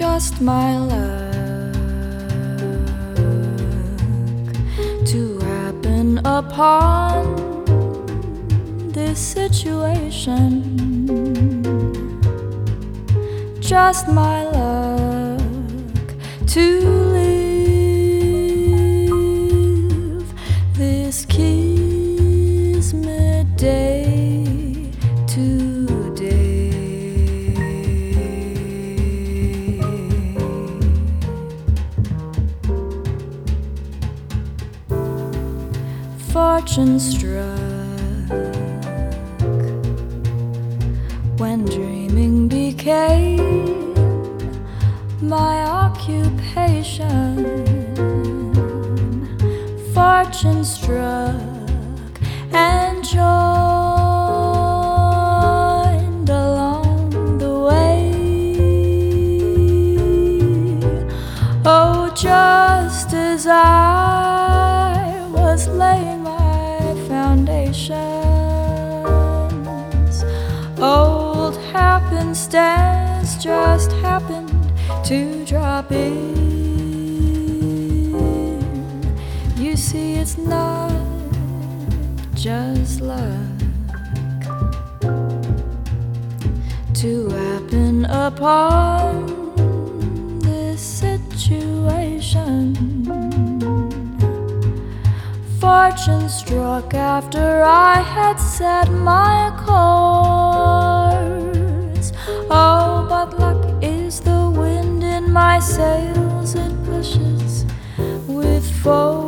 just my luck to happen upon this situation. Just my luck to live this kismet day today. Fortune struck when dreaming became my occupation. Fortune struck and joined along the way. Oh, just as I was laying my foundations, old happenstance just happened to drop in. You see, it's not just luck to happen upon this situation. Fortune struck after I had set my course. Oh, but luck is the wind in my sails, it pushes with force.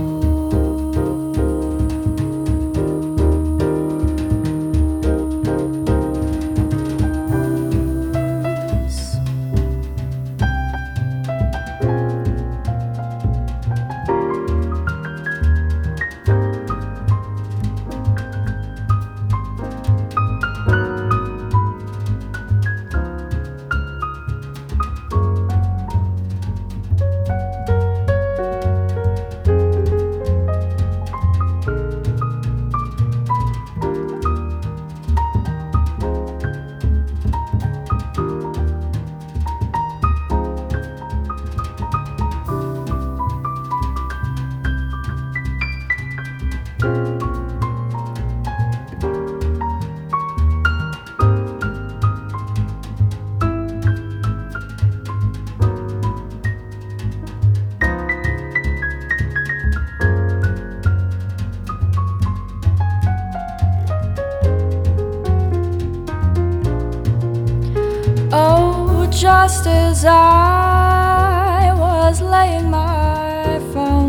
Just as I was laying my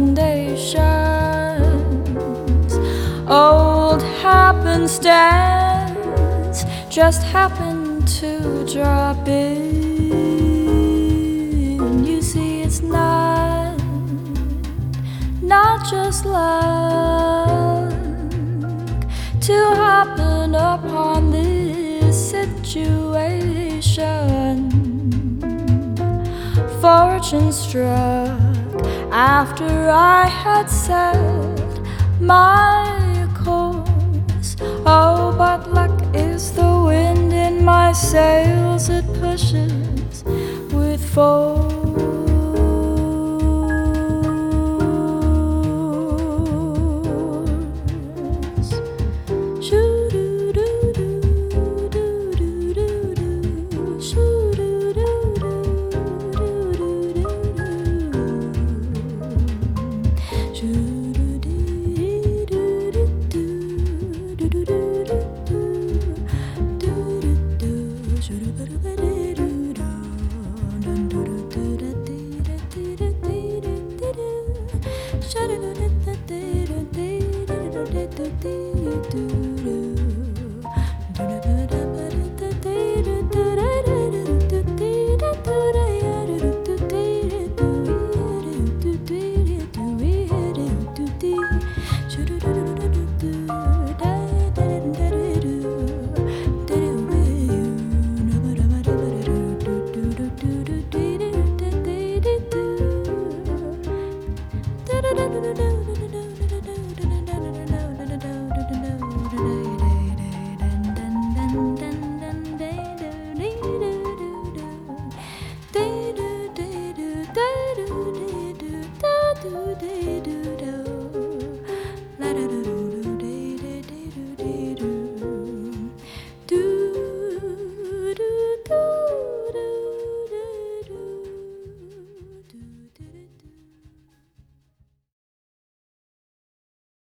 foundations, old happenstance just happened to drop in. You see, it's not just luck to happen upon this situation. Fortune struck after I had set my course. Oh, but luck is the wind in my sails, it pushes with force.